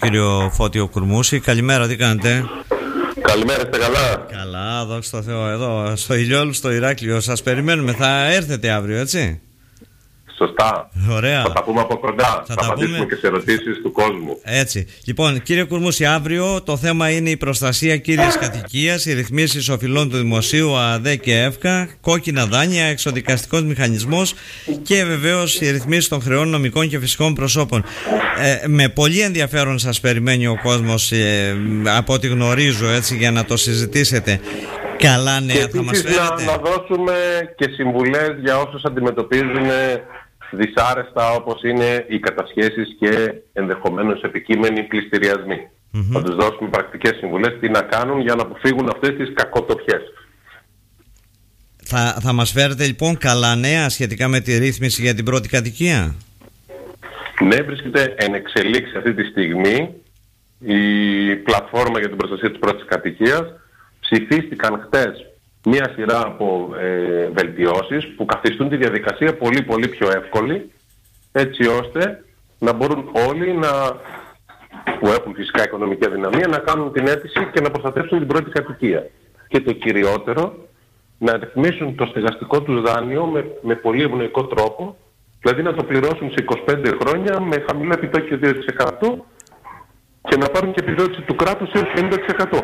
κύριο Φώτιο Κουρμούση. Καλημέρα, τι κάνετε? Καλημέρα, είστε καλά? Καλά, δόξα τω Θεώ, εδώ στο Ηλιόλου, στο Ηράκλειο. Σας περιμένουμε, θα έρθετε αύριο, έτσι? Σωστά. Ωραία. Θα τα πούμε από κοντά. Θα απαντήσουμε και σε ερωτήσεις του κόσμου. Έτσι. Λοιπόν, κύριε Κουρμούση, αύριο το θέμα είναι η προστασία κύριας κατοικίας, οι ρυθμίσεις οφειλών του Δημοσίου, ΑΔΕ και ΕΦΚΑ, κόκκινα δάνεια, εξοδικαστικός μηχανισμός και βεβαίως οι ρυθμίσεις των χρεών νομικών και φυσικών προσώπων. Με πολύ ενδιαφέρον σας περιμένει ο κόσμος, από ό,τι γνωρίζω, έτσι, για να το συζητήσετε. Καλά νέα θα μας φέρετε. Να δώσουμε και συμβουλές για όσους αντιμετωπίζουν δυσάρεστα, όπως είναι οι κατασχέσεις και ενδεχομένως επικείμενοι πληστηριασμοί. Θα τους δώσουμε πρακτικές συμβουλές τι να κάνουν για να αποφύγουν αυτές τις κακοτοπιές. Θα μας φέρετε λοιπόν καλά νέα σχετικά με τη ρύθμιση για την πρώτη κατοικία? Ναι, βρίσκεται εν εξελίξη αυτή τη στιγμή η πλατφόρμα για την προστασία της πρώτης κατοικίας. Ψηφίστηκαν χτες μία σειρά από βελτιώσεις που καθιστούν τη διαδικασία πολύ πολύ πιο εύκολη, έτσι ώστε να μπορούν όλοι που έχουν φυσικά οικονομική αδυναμία να κάνουν την αίτηση και να προστατεύσουν την πρώτη κατοικία. Και το κυριότερο, να ρυθμίσουν το στεγαστικό τους δάνειο με πολύ ευνοϊκό τρόπο, δηλαδή να το πληρώσουν σε 25 χρόνια με χαμηλό επιτόκιο 2% και να πάρουν και επιδότηση του κράτους έως 50%.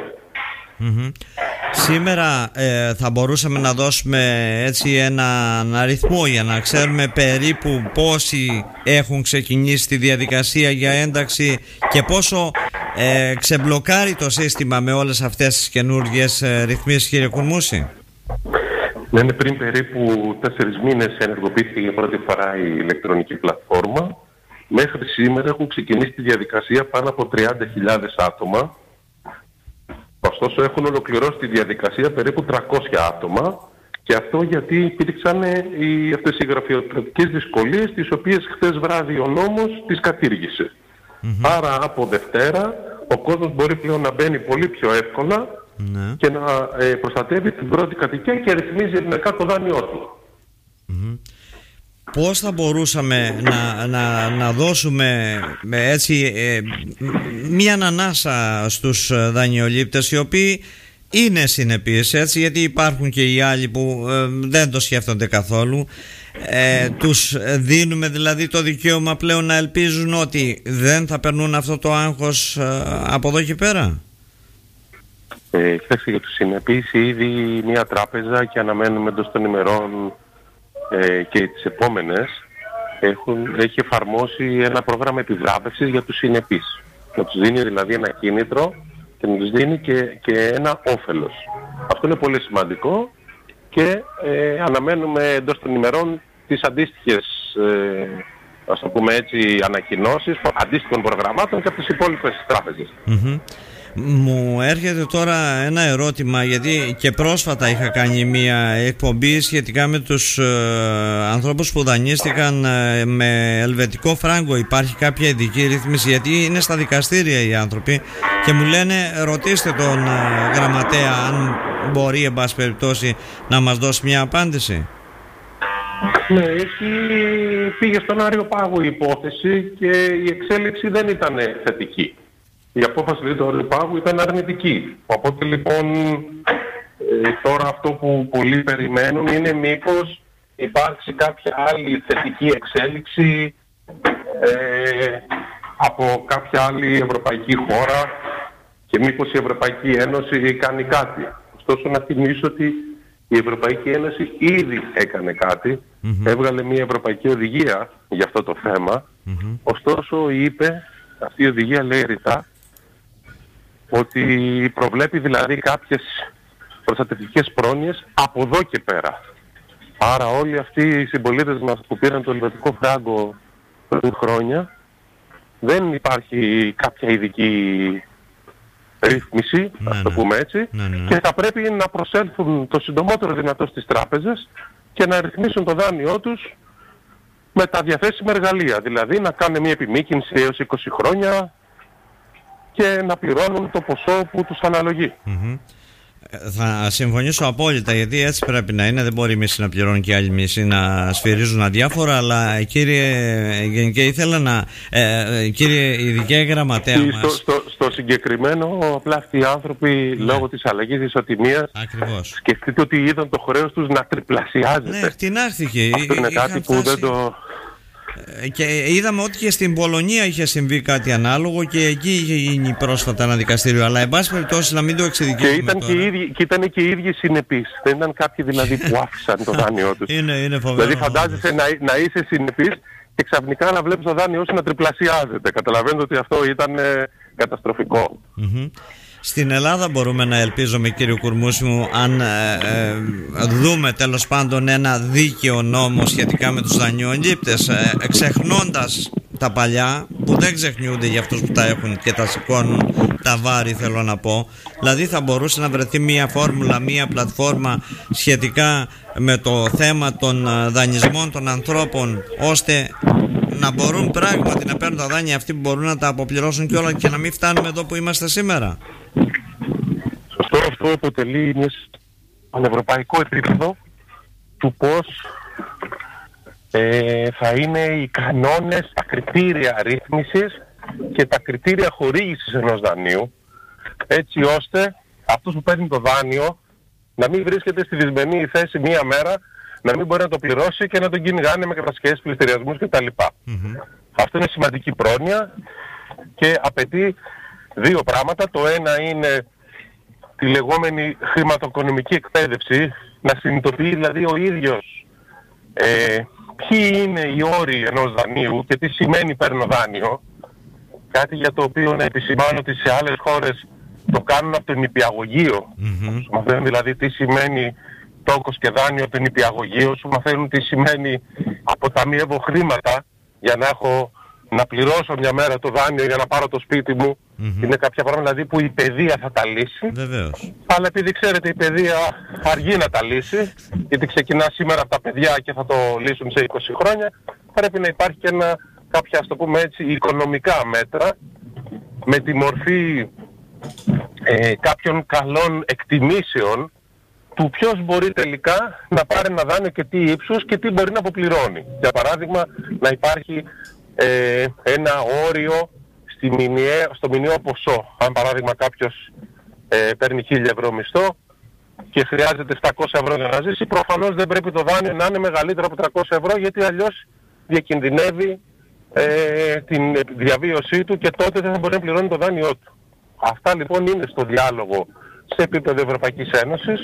Σήμερα θα μπορούσαμε να δώσουμε έτσι έναν αριθμό για να ξέρουμε περίπου πόσοι έχουν ξεκινήσει τη διαδικασία για ένταξη και πόσο ξεμπλοκάρει το σύστημα με όλες αυτές τις καινούργιες ρυθμίσεις, κύριε Κουρμούση? Ναι, πριν περίπου 4 μήνες ενεργοποιήθηκε για πρώτη φορά η ηλεκτρονική πλατφόρμα. Μέχρι σήμερα έχουν ξεκινήσει τη διαδικασία πάνω από 30.000 άτομα. Ωστόσο έχουν ολοκληρώσει τη διαδικασία περίπου 300 άτομα, και αυτό γιατί υπήρξαν αυτές οι γραφειοκρατικές δυσκολίες, τις οποίες χθες βράδυ ο νόμος τις κατήργησε. Άρα από Δευτέρα ο κόσμος μπορεί πλέον να μπαίνει πολύ πιο εύκολα και να προστατεύει την πρώτη κατοικία και ρυθμίζει ευνοϊκά το δάνειό του. Πώς θα μπορούσαμε να δώσουμε έτσι μία ανάσα στους δανειολήπτες οι οποίοι είναι συνεπείς, έτσι, γιατί υπάρχουν και οι άλλοι που δεν το σκέφτονται καθόλου. Τους δίνουμε δηλαδή το δικαίωμα πλέον να ελπίζουν ότι δεν θα περνούν αυτό το άγχος από εδώ και πέρα? Κοιτάξτε, για τους συνεπείς ήδη μια τράπεζα, και αναμένουμε εντός των ημερών και τις επόμενες, έχει εφαρμόσει ένα πρόγραμμα επιβράβευσης για τους συνεπείς. Να τους δίνει δηλαδή ένα κίνητρο και να τους δίνει και ένα όφελος. Αυτό είναι πολύ σημαντικό και αναμένουμε εντός των ημερών τις αντίστοιχες, ας το πούμε έτσι, ανακοινώσεις αντίστοιχων προγραμμάτων και από τις υπόλοιπες τράπεζες. Μου έρχεται τώρα ένα ερώτημα, γιατί και πρόσφατα είχα κάνει μια εκπομπή σχετικά με τους ανθρώπους που δανείστηκαν με ελβετικό φράγκο. Υπάρχει κάποια ειδική ρύθμιση? Γιατί είναι στα δικαστήρια οι άνθρωποι και μου λένε ρωτήστε τον γραμματέα αν μπορεί εν πάση περιπτώσει να μας δώσει μια απάντηση. Ναι, πήγε στον Άριο Πάγο η υπόθεση και η εξέλιξη δεν ήταν θετική. Η απόφαση του Άριου Πάγου ήταν αρνητική. Οπότε λοιπόν τώρα αυτό που πολλοί περιμένουν είναι μήπως υπάρξει κάποια άλλη θετική εξέλιξη από κάποια άλλη ευρωπαϊκή χώρα και μήπως η Ευρωπαϊκή Ένωση κάνει κάτι. Ωστόσο να θυμίσω ότι η Ευρωπαϊκή Ένωση ήδη έκανε κάτι, έβγαλε μια ευρωπαϊκή οδηγία για αυτό το θέμα. Ωστόσο αυτή η οδηγία λέει ρητά ότι προβλέπει δηλαδή κάποιες προστατευτικές πρόνοιες από εδώ και πέρα. Άρα όλοι αυτοί οι συμπολίτες μας που πήραν το ελβετικό φράγκο πριν χρόνια, δεν υπάρχει κάποια ειδική ρύθμιση, ας το πούμε έτσι, και θα πρέπει να προσέλθουν το συντομότερο δυνατό στις τράπεζες και να ρυθμίσουν το δάνειό τους με τα διαθέσιμα εργαλεία. Δηλαδή να κάνουν μια επιμήκυνση έως 20 χρόνια και να πληρώνουν το ποσό που τους αναλογεί. Θα συμφωνήσω απόλυτα, γιατί έτσι πρέπει να είναι. Δεν μπορεί η μισή να πληρώνει και η άλλη μισή να σφυρίζουν αδιάφορα. Αλλά κύριε Γενικέ, ήθελα να. Κύριε Ειδικέ Γραμματέα μας. Στο συγκεκριμένο, απλά αυτοί οι άνθρωποι λόγω της αλλαγής ισοτιμίας. Ακριβώς. Σκεφτείτε ότι είδαν το χρέος τους να τριπλασιάζεται. Ναι, χτινάχθηκε. Αυτό είναι κάτι που δεν το. Και είδαμε ότι και στην Πολωνία είχε συμβεί κάτι ανάλογο και εκεί είχε γίνει πρόσφατα ένα δικαστήριο. Αλλά εν πάση περιπτώσει να μην το εξειδικεύουμε. Και ήταν και οι ίδιοι συνεπείς. Δεν ήταν κάποιοι δηλαδή που άφησαν το δάνειό τους. Είναι φοβερό. Δηλαδή φαντάζεσαι να είσαι συνεπής και ξαφνικά να βλέπεις το δάνειό σου να τριπλασιάζεται. Καταλαβαίνετε ότι αυτό ήταν καταστροφικό. Στην Ελλάδα μπορούμε να ελπίζουμε, κύριε Κουρμούση μου, αν δούμε τέλος πάντων ένα δίκαιο νόμο σχετικά με τους δανειολήπτες, ξεχνώντας τα παλιά που δεν ξεχνιούνται για αυτούς που τα έχουν και τα σηκώνουν τα βάρη, θέλω να πω. Δηλαδή θα μπορούσε να βρεθεί μια φόρμουλα, μια πλατφόρμα σχετικά με το θέμα των δανεισμών των ανθρώπων, ώστε να μπορούν πράγματι να παίρνουν τα δάνεια αυτοί που μπορούν να τα αποπληρώσουν και όλα, και να μην φτάνουμε εδώ που είμαστε σήμερα. Σωστό, αυτό αποτελεί μια πανευρωπαϊκό επίπεδο του πώς θα είναι οι κανόνες, τα κριτήρια ρύθμισης και τα κριτήρια χορήγησης ενός δανείου, έτσι ώστε αυτός που παίρνει το δάνειο να μην βρίσκεται στη δυσμενή θέση μία μέρα, να μην μπορεί να το πληρώσει και να τον κυνηγάνε με κατασκευές, πληστηριασμούς κτλ. Αυτό είναι σημαντική πρόνοια και απαιτεί δύο πράγματα. Το ένα είναι τη λεγόμενη χρηματοοικονομική εκπαίδευση, να συνειδητοποιεί δηλαδή ο ίδιος ποιοι είναι οι όροι ενός δανείου και τι σημαίνει παίρνω δάνειο. Κάτι για το οποίο να επισημάνω ότι σε άλλες χώρες το κάνουν από το νηπιαγωγείο. Σου μαθαίνουν δηλαδή τι σημαίνει τόκος και δάνειο από το νηπιαγωγείο, σου μαθαίνουν τι σημαίνει αποταμιεύω χρήματα για να πληρώσω μια μέρα το δάνειο για να πάρω το σπίτι μου. Είναι κάποια πράγματα δηλαδή που η παιδεία θα τα λύσει. Βεβαίως. Αλλά επειδή ξέρετε η παιδεία αργεί να τα λύσει, γιατί ξεκινά σήμερα από τα παιδιά και θα το λύσουν σε 20 χρόνια, πρέπει να υπάρχει και κάποια, ας το πούμε έτσι, οικονομικά μέτρα με τη μορφή κάποιων καλών εκτιμήσεων του ποιος μπορεί τελικά να πάρει ένα δάνειο και τι ύψους και τι μπορεί να αποπληρώνει. Για παράδειγμα, να υπάρχει ένα όριο στο μηνιαίο ποσό. Αν παράδειγμα κάποιος παίρνει 1.000 ευρώ μισθό και χρειάζεται 700 ευρώ για να ζήσει, προφανώς δεν πρέπει το δάνειο να είναι μεγαλύτερο από 300 ευρώ, γιατί αλλιώς διακινδυνεύει την διαβίωσή του και τότε δεν θα μπορεί να πληρώνει το δάνειό του. Αυτά λοιπόν είναι στο διάλογο σε επίπεδο Ευρωπαϊκής Ένωσης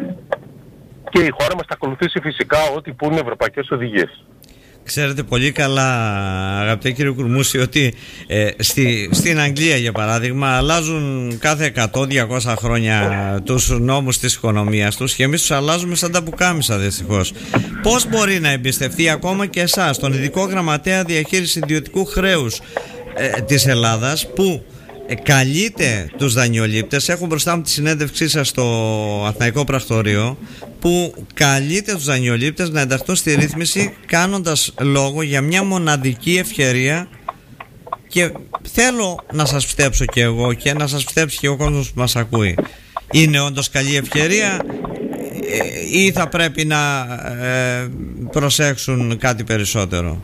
και η χώρα μας θα ακολουθήσει φυσικά ό,τι πούνε ευρωπαϊκές οδηγίες. Ξέρετε πολύ καλά, αγαπητέ κύριε Κουρμούση, ότι στην Αγγλία για παράδειγμα αλλάζουν κάθε 100-200 χρόνια τους νόμους της οικονομίας τους και εμείς τους αλλάζουμε σαν τα πουκάμισα δυστυχώς. Πώς μπορεί να εμπιστευτεί ακόμα και εσάς, τον ειδικό γραμματέα διαχείρισης ιδιωτικού χρέους της Ελλάδας, που καλείται τους δανειολήπτες, έχω μπροστά μου τη συνέντευξή σας στο Αθηναϊκό Πρακτορείο, που καλείται τους δανειολήπτες να ενταχθούν στη ρύθμιση, κάνοντας λόγο για μια μοναδική ευκαιρία, και θέλω να σας πιστέψω και εγώ και να σας πιστέψει και ο κόσμος που μας ακούει. Είναι όντως καλή ευκαιρία ή θα πρέπει να προσέξουν κάτι περισσότερο?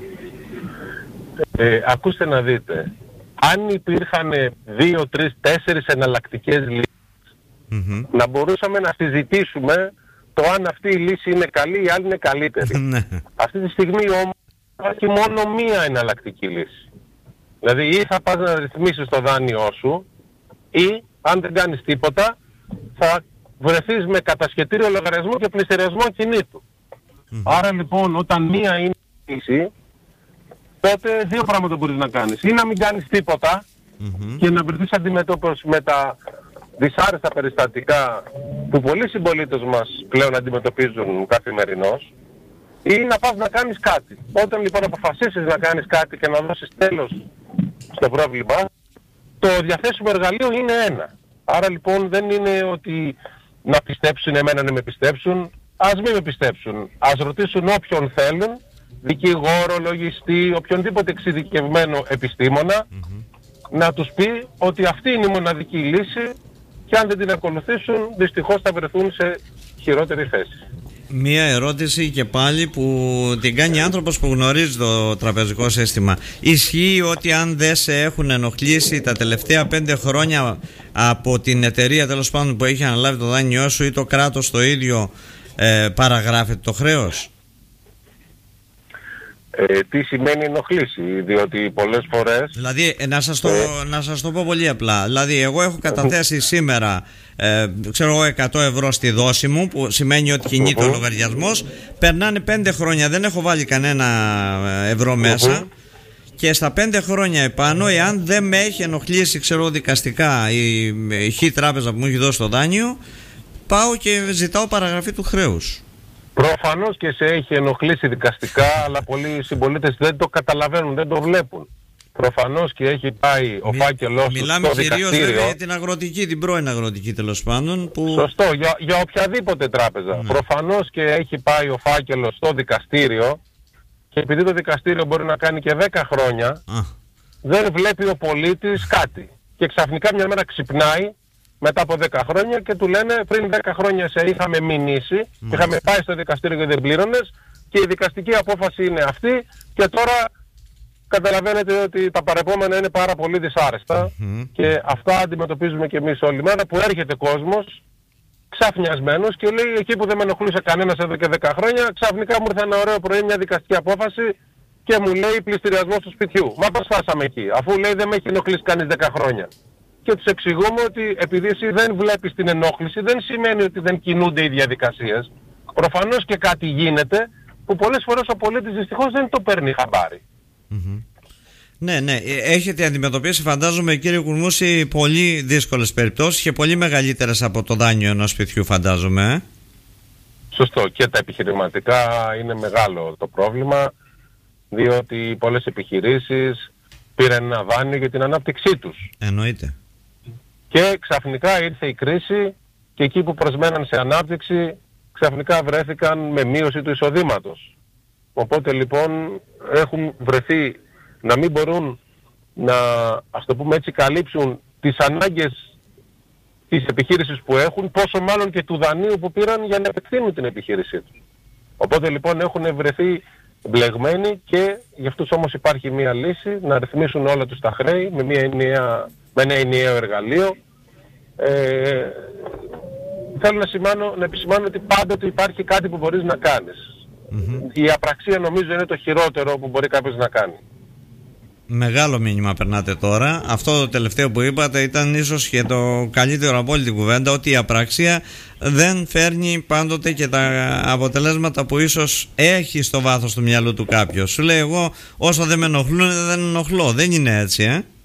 Ακούστε να δείτε. Αν υπήρχαν 2, 3, 4 εναλλακτικές λύσεις, να μπορούσαμε να συζητήσουμε το αν αυτή η λύση είναι καλή ή άλλη είναι καλύτερη. Αυτή τη στιγμή όμως υπάρχει μόνο μία εναλλακτική λύση. Δηλαδή ή θα πας να ρυθμίσεις το δάνειό σου, ή αν δεν κάνεις τίποτα θα βρεθείς με κατασχετήριο λογαριασμό και πληστηριασμό ακινήτου. Άρα λοιπόν όταν μία είναι η λύση, τότε δύο πράγματα μπορείς να κάνεις. Ή να μην κάνεις τίποτα και να βρεθείς αντιμετώπιση με τα δυσάρεστα περιστατικά που πολλοί συμπολίτες μας πλέον αντιμετωπίζουν καθημερινώς, ή να πας να κάνεις κάτι. Όταν λοιπόν αποφασίσεις να κάνεις κάτι και να δώσεις τέλος στο πρόβλημα, το διαθέσιμο εργαλείο είναι ένα. Άρα λοιπόν δεν είναι ότι να πιστέψουν εμένα να με πιστέψουν, ας μην με πιστέψουν. Ας ρωτήσουν όποιον θέλουν, δικηγόρο, λογιστή, οποιονδήποτε εξειδικευμένο επιστήμονα, να τους πει ότι αυτή είναι η μοναδική λύση και αν δεν την ακολουθήσουν δυστυχώς θα βρεθούν σε χειρότερη θέση. Μία ερώτηση και πάλι που την κάνει άνθρωπος που γνωρίζει το τραπεζικό σύστημα. Ισχύει ότι αν δεν σε έχουν ενοχλήσει τα τελευταία 5 χρόνια από την εταιρεία τέλος πάντων που έχει αναλάβει το δάνειό σου ή το κράτος το ίδιο, παραγράφεται το χρέος? Τι σημαίνει ενοχλήσει? Διότι πολλές φορές... Δηλαδή να σας το πω πολύ απλά. Δηλαδή εγώ έχω καταθέσει σήμερα ξέρω εγώ 100 ευρώ στη δόση μου, που σημαίνει ότι κινείται ο λογαριασμός. Περνάνε 5 χρόνια, δεν έχω βάλει κανένα ευρώ μέσα, και στα 5 χρόνια επάνω, εάν δεν με έχει ενοχλήσει ξέρω δικαστικά η Χ τράπεζα που μου έχει δώσει το δάνειο, πάω και ζητάω παραγραφή του χρέους. Προφανώς και σε έχει ενοχλήσει δικαστικά, αλλά πολλοί συμπολίτες δεν το καταλαβαίνουν, δεν το βλέπουν. Προφανώς και έχει πάει ο φάκελός του στο δικαστήριο. Μιλάμε κυρίως για την αγροτική, την πρώην αγροτική τέλος πάντων. Που... Σωστό, για οποιαδήποτε τράπεζα. Ναι. Προφανώς και έχει πάει ο φάκελος στο δικαστήριο, και επειδή το δικαστήριο μπορεί να κάνει και 10 χρόνια, δεν βλέπει ο πολίτης κάτι. Και ξαφνικά μια μέρα ξυπνάει μετά από 10 χρόνια και του λένε πριν 10 χρόνια σε είχαμε μηνύσει, είχαμε πάει στο δικαστήριο και δεν πλήρωνες και η δικαστική απόφαση είναι αυτή και τώρα καταλαβαίνετε ότι τα παρεπόμενα είναι πάρα πολύ δυσάρεστα και αυτά αντιμετωπίζουμε και εμείς όλη μέρα, που έρχεται κόσμος ξαφνιασμένος και λέει εκεί που δεν με ενοχλούσε κανένας εδώ και 10 χρόνια, ξαφνικά μου ήρθε ένα ωραίο πρωί μια δικαστική απόφαση και μου λέει πληστηριασμός του σπιτιού. Μα πώς φτάσαμε εκεί, αφού λέει δεν με έχει ενοχλήσει κανείς 10 χρόνια. Και τους εξηγούμε ότι επειδή εσύ δεν βλέπεις την ενόχληση, δεν σημαίνει ότι δεν κινούνται οι διαδικασίες. Προφανώς και κάτι γίνεται που πολλές φορές ο πολίτης δυστυχώς δεν το παίρνει χαμπάρι. Ναι, έχετε αντιμετωπίσει, φαντάζομαι κύριε Κουρμούση, πολύ δύσκολες περιπτώσεις και πολύ μεγαλύτερες από το δάνειο ενός σπιτιού, φαντάζομαι. Σωστό, και τα επιχειρηματικά είναι μεγάλο το πρόβλημα, διότι πολλές επιχειρήσεις πήραν ένα δάνειο για την ανάπτυξή τους. Εννοείται. Και ξαφνικά ήρθε η κρίση και εκεί που προσμέναν σε ανάπτυξη ξαφνικά βρέθηκαν με μείωση του εισοδήματος. Οπότε λοιπόν έχουν βρεθεί να μην μπορούν να, ας το πούμε έτσι, καλύψουν τις ανάγκες της επιχείρησης που έχουν, πόσο μάλλον και του δανείου που πήραν για να επεκτείνουν την επιχείρησή τους. Οπότε λοιπόν έχουν βρεθεί μπλεγμένοι και γι' αυτούς όμως υπάρχει μία λύση, να ρυθμίσουν όλα τους τα χρέη με ένα ενιαίο εργαλείο. Θέλω να επισημάνω ότι πάντοτε υπάρχει κάτι που μπορείς να κάνεις. Η απραξία νομίζω είναι το χειρότερο που μπορεί κάποιος να κάνει. Μεγάλο μήνυμα περνάτε τώρα. Αυτό το τελευταίο που είπατε ήταν ίσως και το καλύτερο από όλη την κουβέντα, ότι η απραξία δεν φέρνει πάντοτε και τα αποτελέσματα που ίσως έχει στο βάθος του μυαλού του κάποιος. Σου λέει εγώ όσο δεν με ενοχλούν δεν ενοχλώ. Δεν είναι έτσι,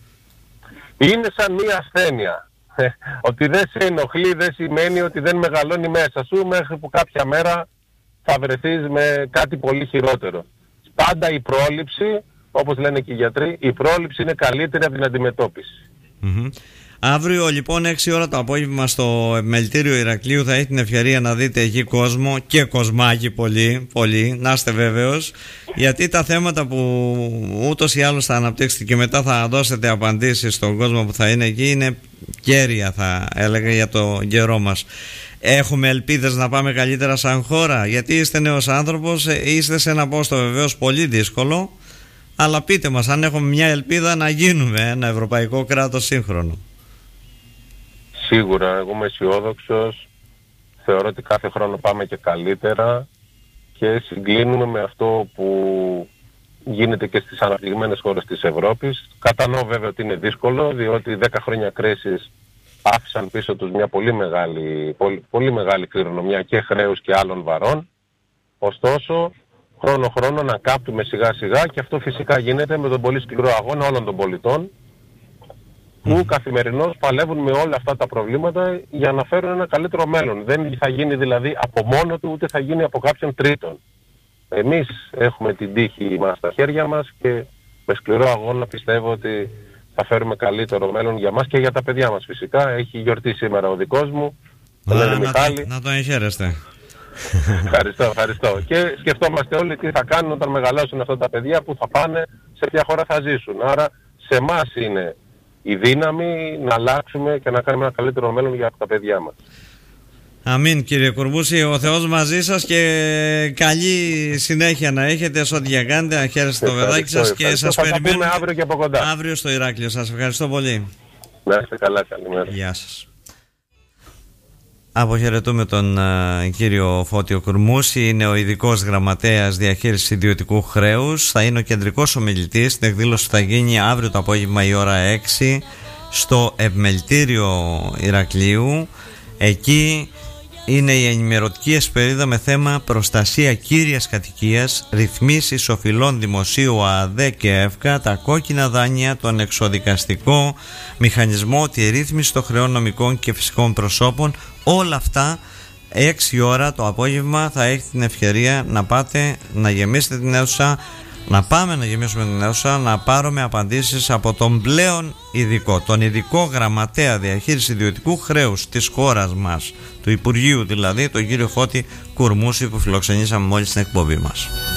Είναι σαν μία ασθένεια. Ότι δεν σε ενοχλεί δεν σημαίνει ότι δεν μεγαλώνει μέσα σου, μέχρι που κάποια μέρα θα βρεθείς με κάτι πολύ χειρότερο. Πάντα η πρόληψη, όπως λένε και οι γιατροί, η πρόληψη είναι καλύτερη από την αντιμετώπιση. Αύριο λοιπόν 6 ώρα το απόγευμα στο Επιμελητήριο Ηρακλείου θα έχει την ευκαιρία να δείτε εκεί κόσμο και κοσμάκι πολύ, να είστε βέβαιος, γιατί τα θέματα που ούτως ή άλλως θα αναπτύξετε και μετά θα δώσετε απαντήσεις στον κόσμο που θα είναι εκεί είναι κέρια, θα έλεγα, για το καιρό μας. Έχουμε ελπίδες να πάμε καλύτερα σαν χώρα, γιατί είστε νέος άνθρωπος, είστε σε ένα πόστο βεβαίως πολύ δύσκολο, αλλά πείτε μας αν έχουμε μια ελπίδα να γίνουμε ένα ευρωπαϊκό κράτος σύγχρονο. Σίγουρα, εγώ είμαι αισιόδοξος, θεωρώ ότι κάθε χρόνο πάμε και καλύτερα και συγκλίνουμε με αυτό που γίνεται και στις αναπτυγμένες χώρες της Ευρώπης. Κατανοώ βέβαια ότι είναι δύσκολο, διότι 10 χρόνια κρίσης άφησαν πίσω τους μια πολύ μεγάλη κληρονομιά και χρέους και άλλων βαρών. Ωστόσο, χρόνο να κάπτουμε σιγά σιγά και αυτό φυσικά γίνεται με τον πολύ σκληρό αγώνα όλων των πολιτών που καθημερινώς παλεύουν με όλα αυτά τα προβλήματα για να φέρουν ένα καλύτερο μέλλον. Δεν θα γίνει δηλαδή από μόνο του, ούτε θα γίνει από κάποιον τρίτον. Εμείς έχουμε την τύχη μας στα χέρια μας και με σκληρό αγώνα πιστεύω ότι θα φέρουμε καλύτερο μέλλον για μας και για τα παιδιά μας φυσικά. Έχει γιορτή σήμερα ο δικός μου, τον λένε Μιχάλη. Να τον εγχαίρεστε. Ευχαριστώ. Και σκεφτόμαστε όλοι τι θα κάνουν όταν μεγαλώσουν αυτά τα παιδιά, που θα πάνε, σε ποια χώρα θα ζήσουν. Άρα σε εμάς είναι η δύναμη να αλλάξουμε και να κάνουμε ένα καλύτερο μέλλον για τα παιδιά μας. Αμήν, κύριε Κουρμούση, ο Θεός μαζί σας και καλή συνέχεια να έχετε σε ό,τι για κάνετε, να χαίρεστε το παιδάκι σας και σας περιμένουμε αύριο και από κοντά. Αύριο στο Ηράκλειο. Σας ευχαριστώ πολύ. Να είστε καλά, καλημέρα. Γεια σας. Αποχαιρετούμε τον κύριο Φώτιο Κουρμούση, είναι ο ειδικός γραμματέας διαχείρισης ιδιωτικού χρέους. Θα είναι ο κεντρικός ομιλητής στην εκδήλωση που θα γίνει αύριο το απόγευμα η ώρα 6 στο Επιμελητήριο Ηρακλείου. Εκεί είναι η ενημερωτική εσπερίδα με θέμα προστασία κύριας κατοικίας, ρυθμίσεις οφειλών δημοσίου ΑΔΕ και ΕΦΚΑ, τα κόκκινα δάνεια, τον εξοδικαστικό μηχανισμό, τη ρύθμιση των χρεών νομικών και φυσικών προσώπων. Όλα αυτά 6 ώρα το απόγευμα θα έχετε την ευκαιρία να πάτε να γεμίσετε την αίθουσα, να πάμε να γεμίσουμε την αίθουσα, να πάρουμε απαντήσεις από τον πλέον ειδικό, τον ειδικό γραμματέα διαχείρισης ιδιωτικού χρέους της χώρας μας, του Υπουργείου δηλαδή, τον κύριο Φώτη Κουρμούση, που φιλοξενήσαμε μόλις στην εκπομπή μας.